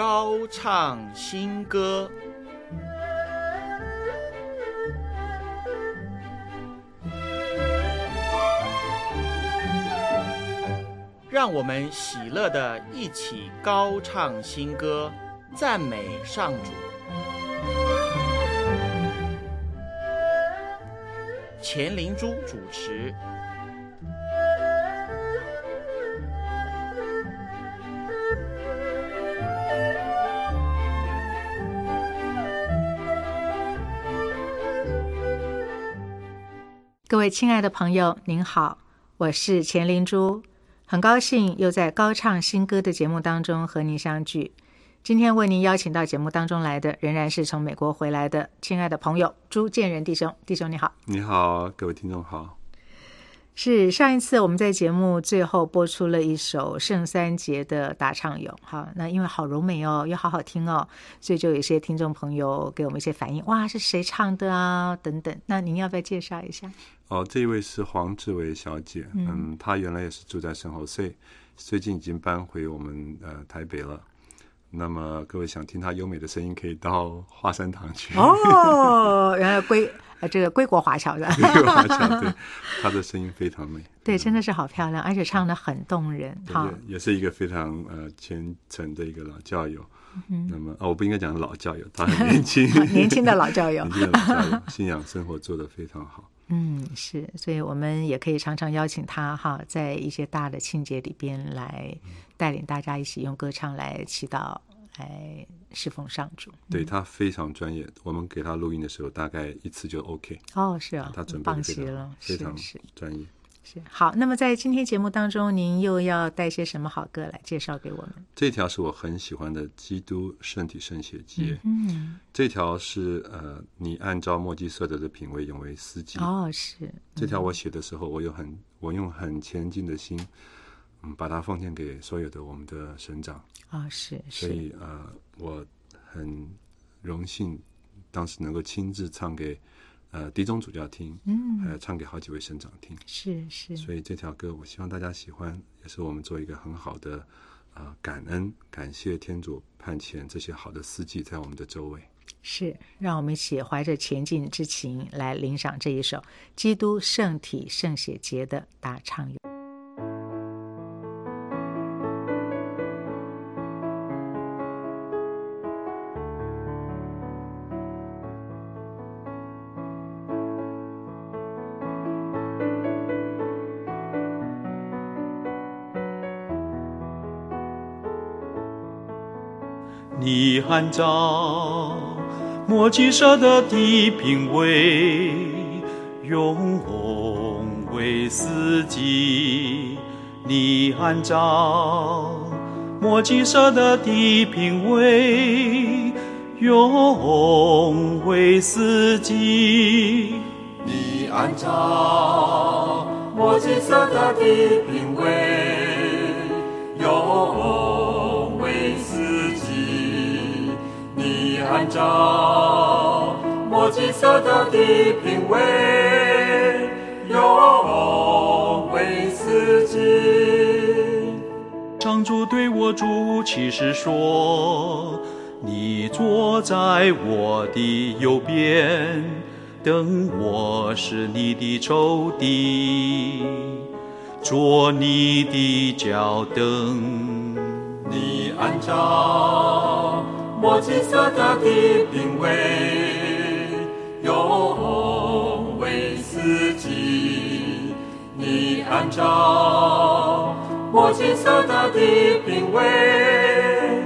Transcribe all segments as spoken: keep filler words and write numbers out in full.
高唱新歌。让我们喜乐地一起高唱新歌，赞美上主。钱灵珠主持。 各位亲爱的朋友，您好，我是钱灵珠，很高兴又在高唱新歌的节目当中和您相聚。今天为您邀请到节目当中来的，仍然是从美国回来的亲爱的朋友朱建仁弟兄。弟兄你好。 你好，各位听众好。 是上一次我们在节目最后播出了一首圣三节的大唱咏，好，那因为好柔美哦，又好好听哦，所以就有一些听众朋友给我们一些反应，哇，是谁唱的啊等等。那您要不要介绍一下？ 哦，这一位是黄志伟小姐，嗯, 嗯她原来也是住在圣侯塞，最近已经搬回我们呃台北了。那么各位想听她优美的声音，可以到华山堂去。 哦，原来归呃这个归国华侨的。 归国华侨，对，她的声音非常美。 对，真的是好漂亮，而且唱得很动人。好， 也是一个非常呃虔诚的一个老教友。嗯、那么哦，我不应该讲老教友，他很年轻， 年轻的老教友， 年轻的老教友，信仰生活做得非常好。 嗯，是，所以我们也可以常常邀请他哈，在一些大的庆节里边来带领大家一起用歌唱来祈祷，来侍奉上主。 对，他非常专业，我们给他录音的时候，大概一次就 OK。 哦，是啊， 他准备得非常了， 非常专业。 是好，那么在今天节目当中，您又要带些什么好歌来介绍给我们？ 这条是我很喜欢的《基督圣体圣血节》。 嗯，这条是呃，你按照莫基瑟德的品味永为司机。 哦，是、嗯、 这条我写的时候，我有很我用很虔敬的心，嗯，把它奉献给所有的我们的神长。 哦，是， 所以呃，我很荣幸当时能够亲自唱给。呃，狄宗主教听，嗯，还、呃、唱给好几位省长听， 是是， 所以这条歌我希望大家喜欢，也是我们做一个很好的啊、呃、感恩，感谢天主派遣这些好的司机在我们的周围。 是，让我们一起怀着前进之情来领赏这一首基督圣体圣血节的大唱咏。 你按照莫基瑟德的品味，永为司机。你按照莫基瑟德的品味，永为司机。 你按照莫基瑟德的品味，永为司机。你按照莫基瑟德的品味，永为司机。 上主对我主启示说，你坐在我的右边，等我是你的仇敌，做你的脚凳。 你按照莫基瑟德的品味，永为司机。你按照莫基瑟德的品味，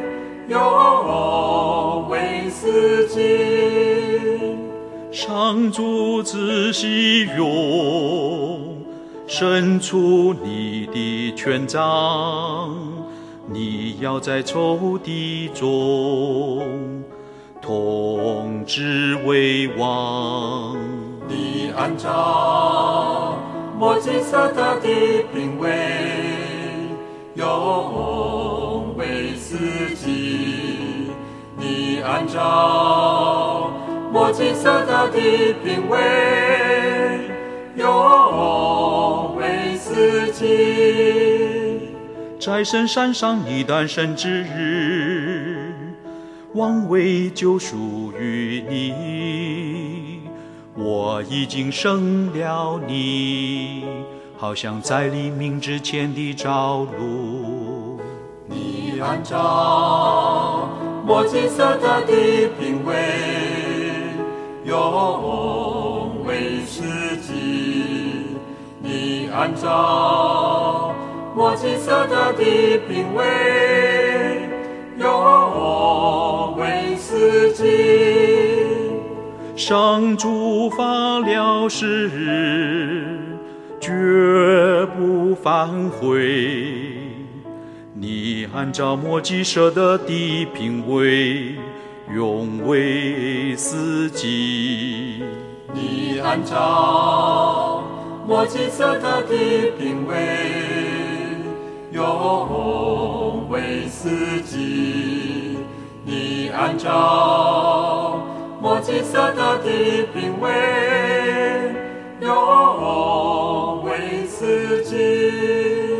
永为司机。 上主自喜用伸出你的权杖，你要在仇敌中统治为王。 你按照莫基瑟德的品味，永为司机。你按照莫基瑟德的品味，永为司机。 在圣山上你诞生之日， 王位就属于你，我已经生了你，好像在黎明之前的朝露。 你按照墨金色的地品味，用威士忌。你按照墨金色的地品味，用威士忌。 上主发了誓，绝不反悔。你按照墨基舍的地品味，用威士忌。 你按照墨金色的地品味，用威士忌。你按照墨金色的地品味，用威士忌。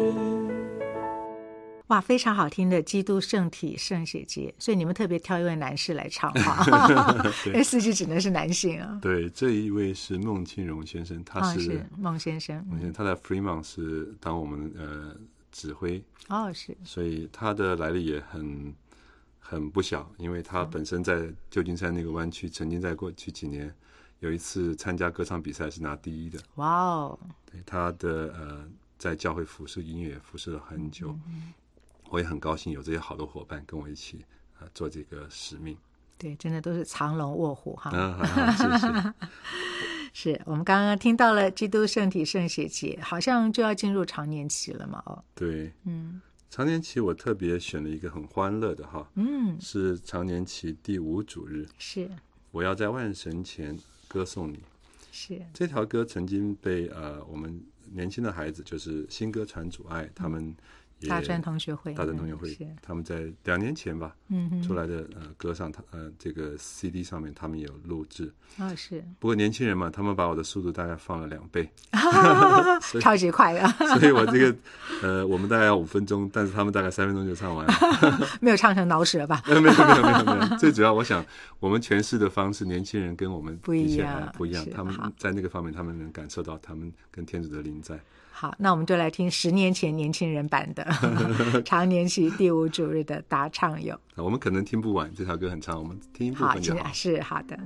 哇，非常好听的基督圣体圣血节，所以你们特别挑一位男士来唱哈，因为司机只能是男性啊。 对，这一位是孟庆荣先生，他是、 哦、是孟先生， 孟先生他在 Fremont 是当我们呃指挥哦，是， 所以他的来历也很很不小，因为他本身在旧金山那个湾区，曾经在过去几年有一次参加歌唱比赛是拿第一的。 哇哦， 对，他的呃在教会服侍音乐服侍了很久。嗯嗯，我也很高兴有这些好的伙伴跟我一起、呃、做这个使命。 对，真的都是藏龙卧虎哈。 啊，好，谢谢。 是我们刚刚听到了基督圣体圣血节，好像就要进入常年期了嘛？哦， 对， 嗯， 常年期我特别选了一个很欢乐的哈， 嗯， 是常年期第五主日， 是我要在万神前歌颂你。 是这条歌曾经被呃我们年轻的孩子，就是新歌传主爱，他们。 大专同学会， 大专同学会，嗯、他们在两年前吧，嗯，出来的呃歌上，他呃这个 C D 上面他们也有录制， 哦是。 不过年轻人嘛，他们把我的速度大概放了两倍， 超级快的， 所以我这个呃我们大概要五分钟，但是他们大概三分钟就唱完了， 没有唱成脑屎了吧？ 没有没有没有没有没有，最主要我想我们诠释的方式，年轻人跟我们不一样， 不一样，他们在那个方面，他们能感受到他们跟天主的灵在。 好，那我们就来听十年前年轻人版的常年期第五主日的答唱友。 我们可能听不完，这条歌很长，我们听一部分就好。 好，是好的。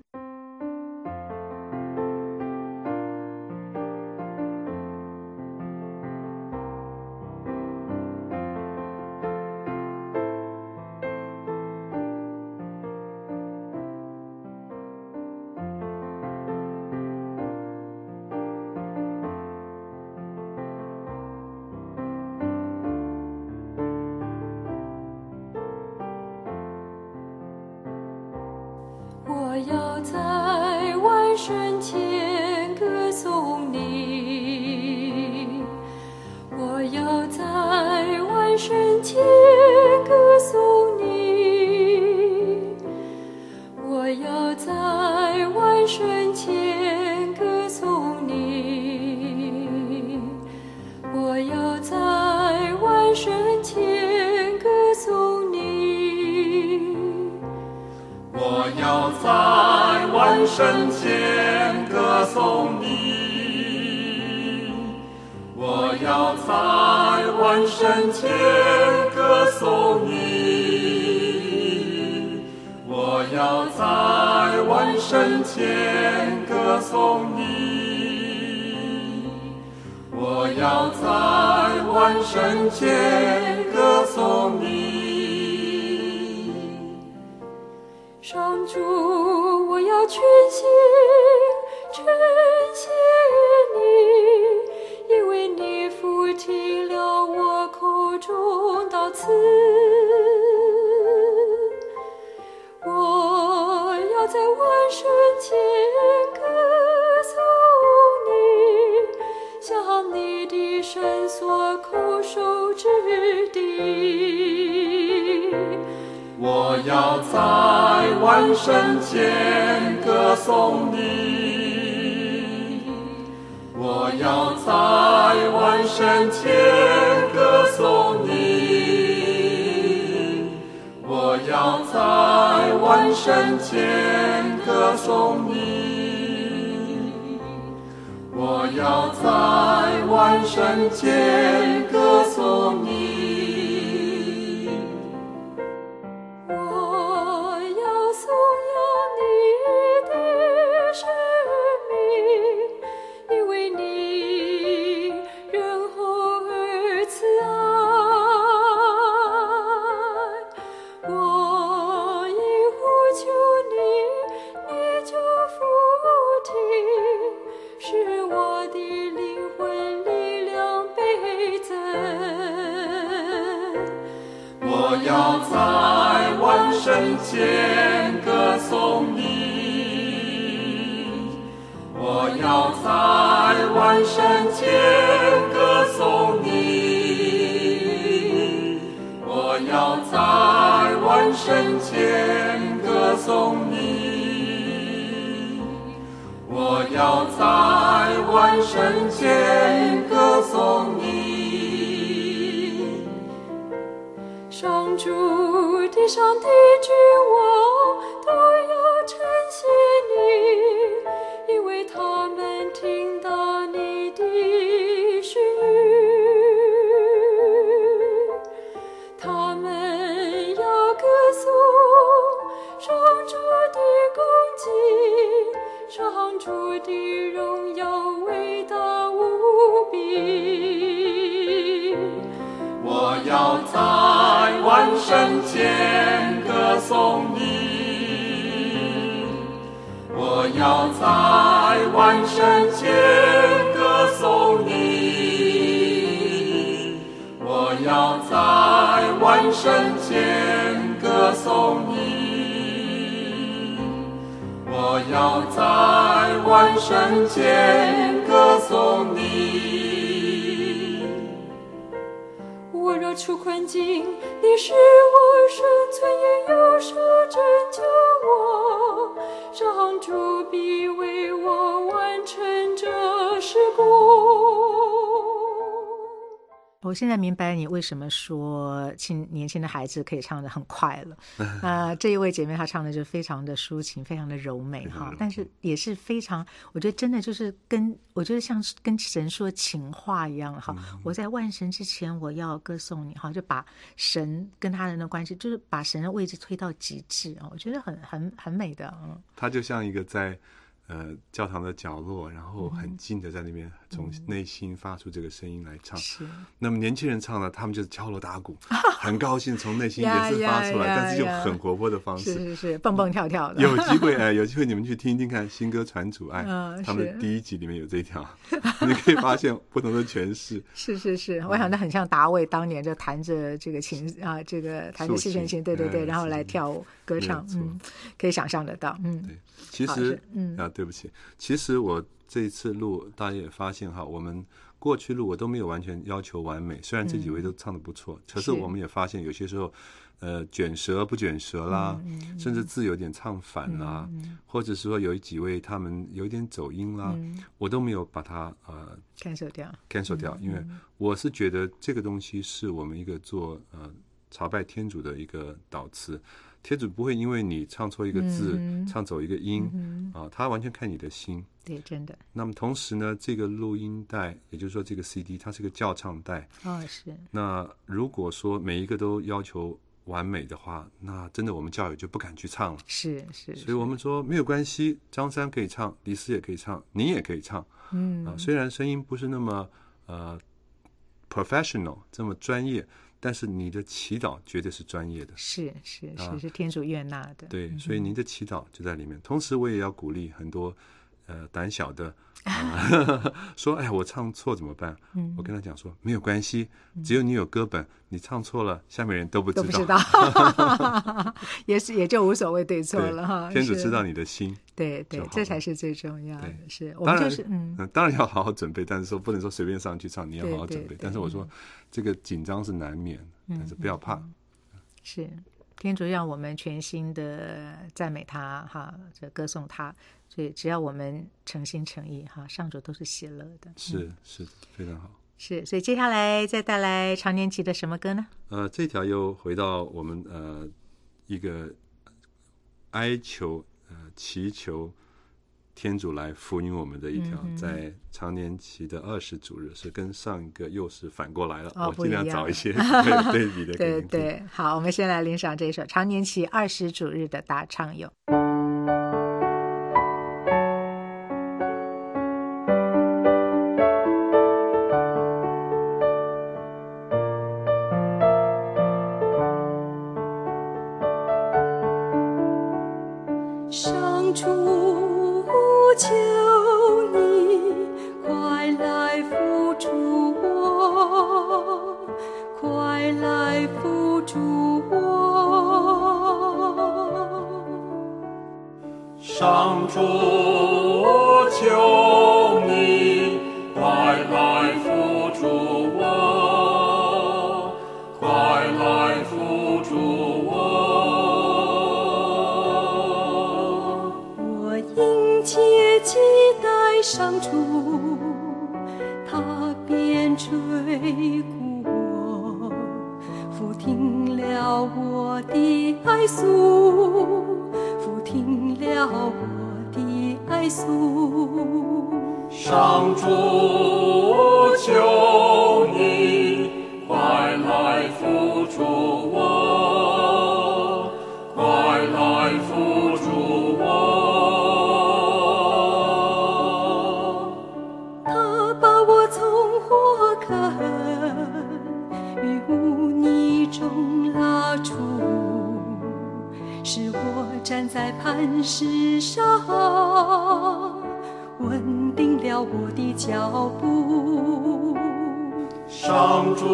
我要在万神前歌颂你，我要在万神前歌颂你，我要在万神前歌颂你，我要在万神前歌颂你， 我要在万神前歌颂你，我要在万神前歌颂你，我要在万神前歌颂你，我要在万神前歌颂你。 上主，我要全心称谢你，因为你俯听了我口中祷词。我要在万神前歌颂你，向你的圣所叩首之地。 我要在万神前歌颂你，我要在万神前歌颂你，我要在圣前歌颂你，我要在万圣前歌颂你。 我要颂扬你的生命，因为你仁厚而慈爱。我一呼求你，你就俯听，使我的灵魂力量倍增。 我要在万圣前歌颂你，我要在万圣前歌颂你，我要在万圣前歌颂你，我要在万圣前歌颂你。 上主，地上的君王都要称谢你，因为他们听到你的训语，他们要歌颂上主的攻击，上主的荣耀伟大无比。 我要在万圣前歌颂你，我要在万圣前歌颂你，我要在万圣前歌颂你，我要在万圣前歌颂你。 我若出困境，你使我生存，也有手拯救我，上主必为我完成这事工。 我现在明白你为什么说轻年轻的孩子可以唱得很快了。呃，这一位姐妹她唱的就非常的抒情，非常的柔美哈，但是也是非常，我觉得真的就是跟我觉得像跟神说情话一样哈。嗯、我在万神之前，我要歌颂你哈，就把神跟他人的关系，就是把神的位置推到极致啊，我觉得很很很美的。嗯， 他就像一个在。呃，教堂的角落，然后很近的在那边从内心发出这个声音来唱。是、嗯，那么年轻人唱呢，他们就是敲锣打鼓，很高兴从内心也是发出来，但是用很活泼的方式， 是是是，蹦蹦跳跳的。 有机会哎、呃，有机会你们去听听看新歌传主爱，嗯、他们第一集里面有这一条，你可以发现不同的诠释。 是是是，我想那很像达味当年就弹着这个琴啊，这个弹着细弦琴，对对对，然后来跳舞歌唱，嗯，可以想象得到，嗯， 对，其实嗯啊。对不起，其实我这一次录，大家也发现哈，我们过去录我都没有完全要求完美，虽然这几位都唱得不错，嗯、可是我们也发现有些时候，呃，卷舌不卷舌啦，嗯嗯、甚至字有点唱反啦，嗯、或者是说有几位他们有点走音啦，嗯、我都没有把它呃 cancel 掉 cancel 掉，嗯、因为我是觉得这个东西是我们一个做呃朝拜天主的一个祷词。天主不会因为你唱错一个字、嗯、唱走一个音、嗯啊、他完全看你的心。 对，真的。 那么同时呢，这个录音带，也就是说这个 C D 它是个教唱带。 哦，是。 那如果说每一个都要求完美的话，那真的我们教友就不敢去唱了。 是是。 所以我们说没有关系，张三可以唱，李斯也可以唱，你也可以唱。嗯、啊、虽然声音不是那么呃 professional 这么专业，但是你的祈祷绝对是专业的， 是是是、啊、是天主悦纳的。 对，嗯、所以您的祈祷就在里面。同时，我也要鼓励很多呃胆小的，呃、说哎我唱错怎么办？嗯、我跟他讲说没有关系，只有你有歌本，你唱错了，下面人都不知道， 都不知道，也是也就无所谓对错了哈。 天主知道你的心。 对对，这才是最重要的。是，我们就是嗯， 当然要好好准备，但是说不能说随便上去唱，你要好好准备。但是我说这个紧张是难免，嗯、但是不要怕。嗯、 是，天主让我们全心的赞美他哈，这歌颂他，所以只要我们诚心诚意哈，上主都是喜乐的。 是、 嗯、 是，非常好。 是，所以接下来再带来常年期的什么歌呢？ 呃，这条又回到我们呃一个。 哀求、呃祈求天主来福音我们的一条，嗯、在常年期的二十主日是跟上一个又是反过来了。 哦、 我尽量找一些有对比的给您听。 对对，好，我们先来欣赏这首常年期二十主日的大唱咏。 上主求你快来扶助我，快来扶助我。 上主求你快来扶助我，快来扶助我。 切期待上主，他便垂顾我，俯听了我的哀诉，俯听了我的哀诉。 上主求你快来扶助我，快来扶助我。 使我站在磐石上，稳定了我的脚步。 上主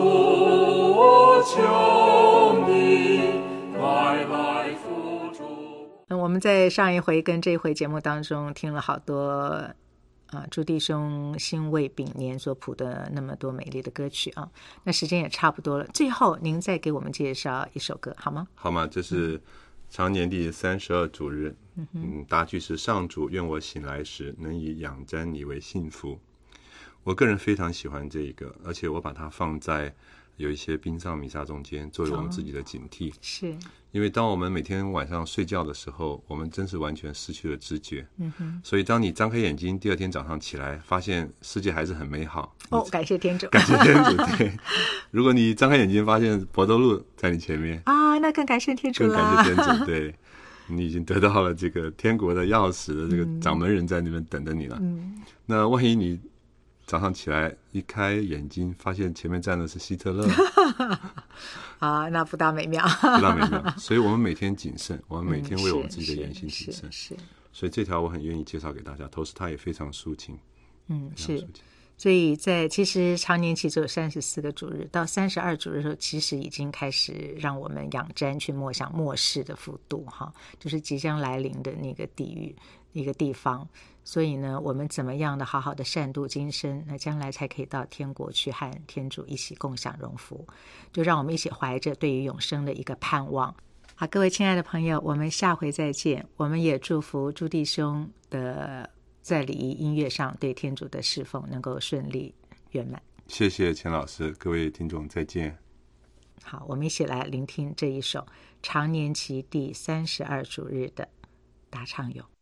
求你快来扶助。 嗯，我们在上一回跟这一回节目当中听了好多啊，朱弟兄辛未丙年所谱的那么多美丽的歌曲啊，那时间也差不多了，最后您再给我们介绍一首歌好吗？ 好吗？这是常年第三十二主日，嗯嗯，答句是上主愿我醒来时能以仰瞻你为幸福。我个人非常喜欢这一个，而且我把它放在有一些殡葬弥撒中间作为我们自己的警惕、哦、 是因为当我们每天晚上睡觉的时候，我们真是完全失去了知觉、嗯、哼所以当你张开眼睛第二天早上起来发现世界还是很美好， 哦，感谢天主， 感谢天主对，如果你张开眼睛发现博多路在你前面啊，那更感谢天主啦， 更感谢天主对，你已经得到了这个天国的钥匙的这个掌门人在那边等着你了、嗯、那万一你早上起来一开眼睛发现前面站的是希特勒啊，那不大美妙不大美妙，所以我们每天谨慎，我们每天为我们自己的言行谨慎、嗯、是, 是, 是所以这条我很愿意介绍给大家，同时它也非常抒情， 嗯是，所以在其实常年期只有三十四个主日，到三十二主日的时候，其实已经开始让我们仰瞻去默想末世的幅度哈，就是即将来临的那个地狱一个地方。所以呢，我们怎么样的好好的善度今生，那将来才可以到天国去和天主一起共享荣福。就让我们一起怀着对于永生的一个盼望。好，各位亲爱的朋友，我们下回再见。我们也祝福朱弟兄的在礼仪音乐上对天主的侍奉能够顺利圆满。 谢谢钱老师，各位听众再见。 好，我们一起来聆听这一首常年期第三十二主日的答唱咏。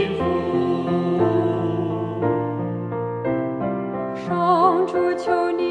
上主求你